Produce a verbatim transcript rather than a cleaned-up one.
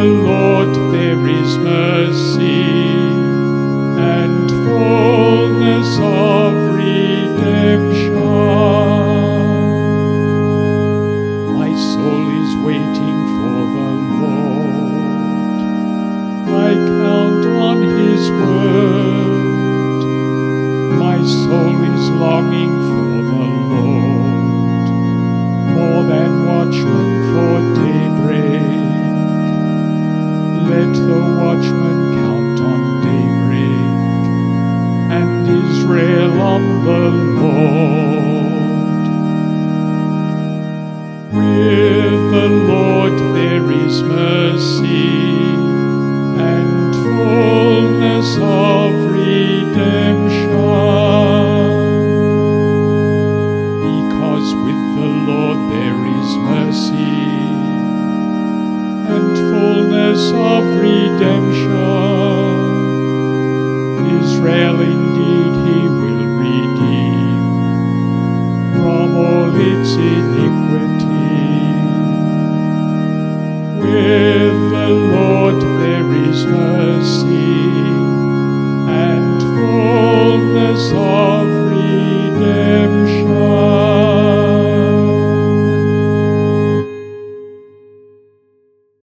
the Lord there is mercy and fullness of redemption. My soul is waiting for the Lord. I count on His word. My soul is longing for the Lord, more than watchmen for daybreak. Let the watchman count on daybreak, and Israel on the Lord. With the Lord there is mercy and fullness of redemption. Because with the Lord there is mercy and fullness of redemption. Israel indeed He will redeem from all its iniquity. With the Lord there is mercy